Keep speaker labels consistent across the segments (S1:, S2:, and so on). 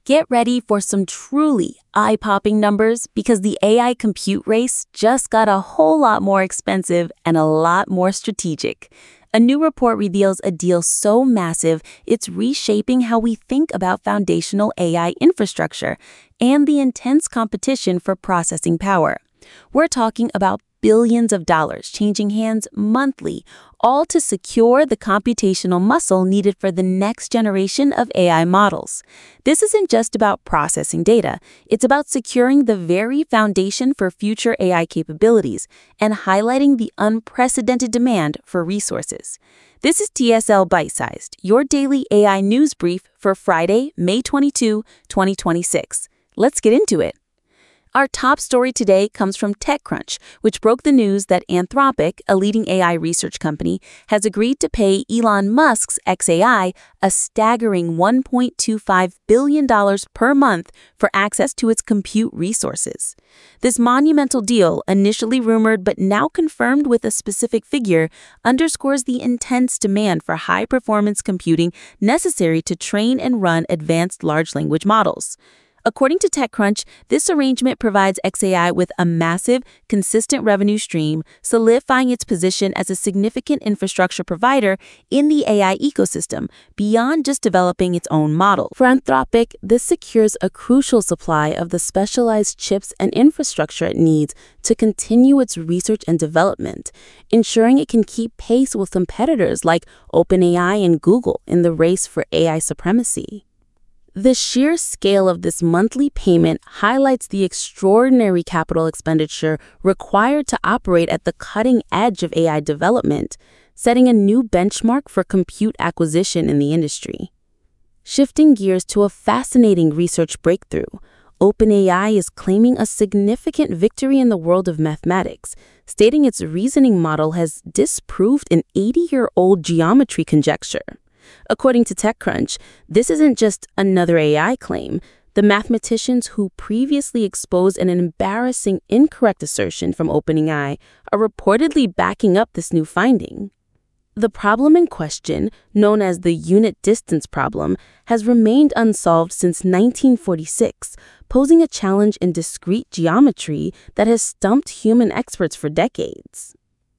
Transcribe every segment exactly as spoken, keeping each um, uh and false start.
S1: Get ready for some truly eye-popping numbers because the A I compute race just got a whole lot more expensive and a lot more strategic. A new report reveals a deal so massive it's reshaping how we think about foundational A I infrastructure and the intense competition for processing power. We're talking about billions of dollars changing hands monthly, all to secure the computational muscle needed for the next generation of A I models. This isn't just about processing data, it's about securing the very foundation for future A I capabilities and highlighting the unprecedented demand for resources. This is T S L Bite-Sized, your daily A I news brief for Friday, May twenty-second, twenty twenty-six. Let's get into it. Our top story today comes from TechCrunch, which broke the news that Anthropic, a leading A I research company, has agreed to pay Elon Musk's xAI a staggering one point two five billion dollars per month for access to its compute resources. This monumental deal, initially rumored but now confirmed with a specific figure, underscores the intense demand for high-performance computing necessary to train and run advanced large language models. According to TechCrunch, this arrangement provides xAI with a massive, consistent revenue stream, solidifying its position as a significant infrastructure provider in the A I ecosystem, beyond just developing its own model. For Anthropic, this secures a crucial supply of the specialized chips and infrastructure it needs to continue its research and development, ensuring it can keep pace with competitors like OpenAI and Google in the race for A I supremacy. The sheer scale of this monthly payment highlights the extraordinary capital expenditure required to operate at the cutting edge of A I development, setting a new benchmark for compute acquisition in the industry. Shifting gears to a fascinating research breakthrough, OpenAI is claiming a significant victory in the world of mathematics, stating its reasoning model has disproved an eighty-year-old geometry conjecture. According to TechCrunch, this isn't just another A I claim. The mathematicians who previously exposed an embarrassing incorrect assertion from OpenAI are reportedly backing up this new finding. The problem in question, known as the unit distance problem, has remained unsolved since nineteen forty-six, posing a challenge in discrete geometry that has stumped human experts for decades.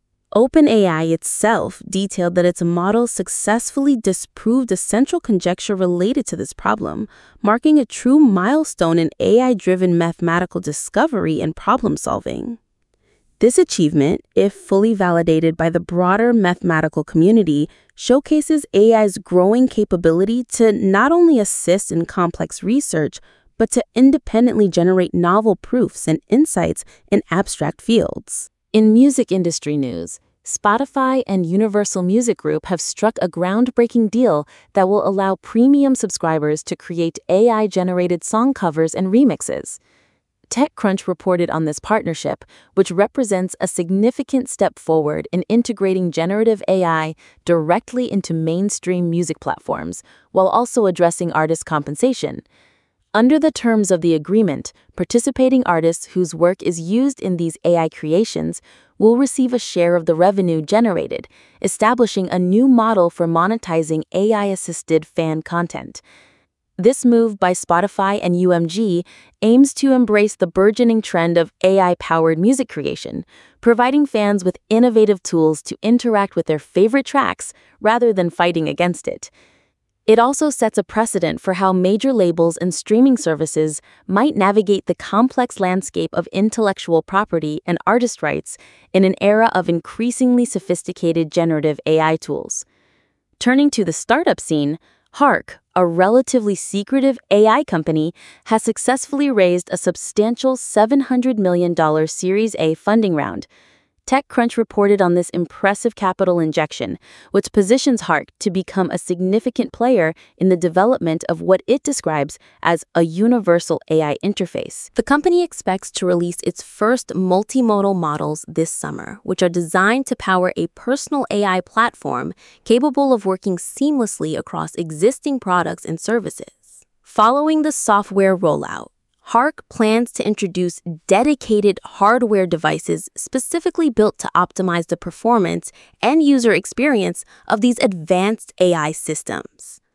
S1: OpenAI itself detailed that its model successfully disproved a central conjecture related to this problem, marking a true milestone in A I-driven mathematical discovery and problem-solving. This achievement, if fully validated by the broader mathematical community, showcases A I's growing capability to not only assist in complex research, but to independently generate novel proofs and insights in abstract fields. In music industry news, Spotify and Universal Music Group have struck a groundbreaking deal that will allow premium subscribers to create A I-generated song covers and remixes. TechCrunch reported on this partnership, which represents a significant step forward in integrating generative A I directly into mainstream music platforms, while also addressing artist compensation. Under the terms of the agreement, participating artists whose work is used in these A I creations will receive a share of the revenue generated, establishing a new model for monetizing A I-assisted fan content. This move by Spotify and U M G aims to embrace the burgeoning trend of A I-powered music creation, providing fans with innovative tools to interact with their favorite tracks rather than fighting against it. It also sets a precedent for how major labels and streaming services might navigate the complex landscape of intellectual property and artist rights in an era of increasingly sophisticated generative A I tools. Turning to the startup scene, Hark, a relatively secretive A I company, has successfully raised a substantial seven hundred million dollars Series A funding round. TechCrunch reported on this impressive capital injection, which positions Hark to become a significant player in the development of what it describes as a universal A I interface. The company expects to release its first multimodal models this summer, which are designed to power a personal A I platform capable of working seamlessly across existing products and services. Following the software rollout, Hark plans to introduce dedicated hardware devices specifically built to optimize the performance and user experience of these advanced A I systems.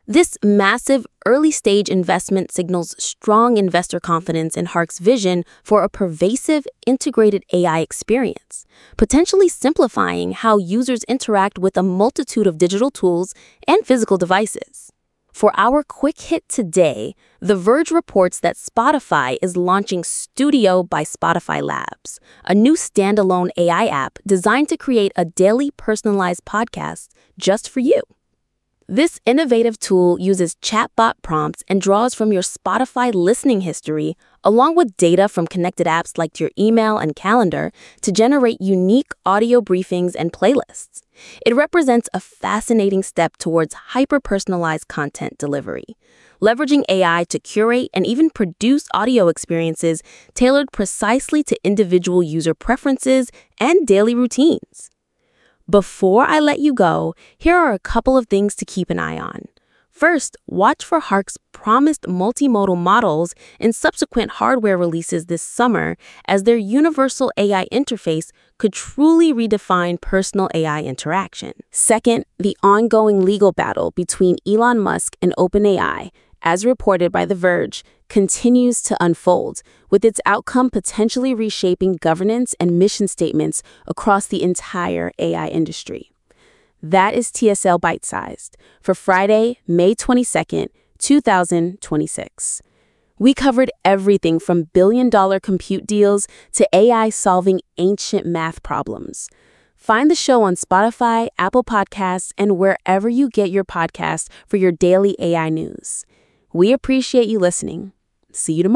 S1: This massive early-stage investment signals strong investor confidence in Hark's vision for a pervasive, integrated A I experience, potentially simplifying how users interact with a multitude of digital tools and physical devices. For our quick hit today, The Verge reports that Spotify is launching Studio by Spotify Labs, a new standalone A I app designed to create a daily personalized podcast just for you. This innovative tool uses chatbot prompts and draws from your Spotify listening history, along with data from connected apps like your email and calendar, to generate unique audio briefings and playlists. It represents a fascinating step towards hyper-personalized content delivery, leveraging A I to curate and even produce audio experiences tailored precisely to individual user preferences and daily routines. Before I let you go, here are a couple of things to keep an eye on. First, watch for Hark's promised multimodal models in subsequent hardware releases this summer, as their universal A I interface could truly redefine personal A I interaction. Second, the ongoing legal battle between Elon Musk and OpenAI, as reported by The Verge, continues to unfold, with its outcome potentially reshaping governance and mission statements across the entire A I industry. That is T S L Bite-Sized for Friday, May twenty-second, two thousand twenty-six. We covered everything from billion-dollar compute deals to A I solving ancient math problems. Find the show on Spotify, Apple Podcasts, and wherever you get your podcasts for your daily A I news. We appreciate you listening. See you tomorrow.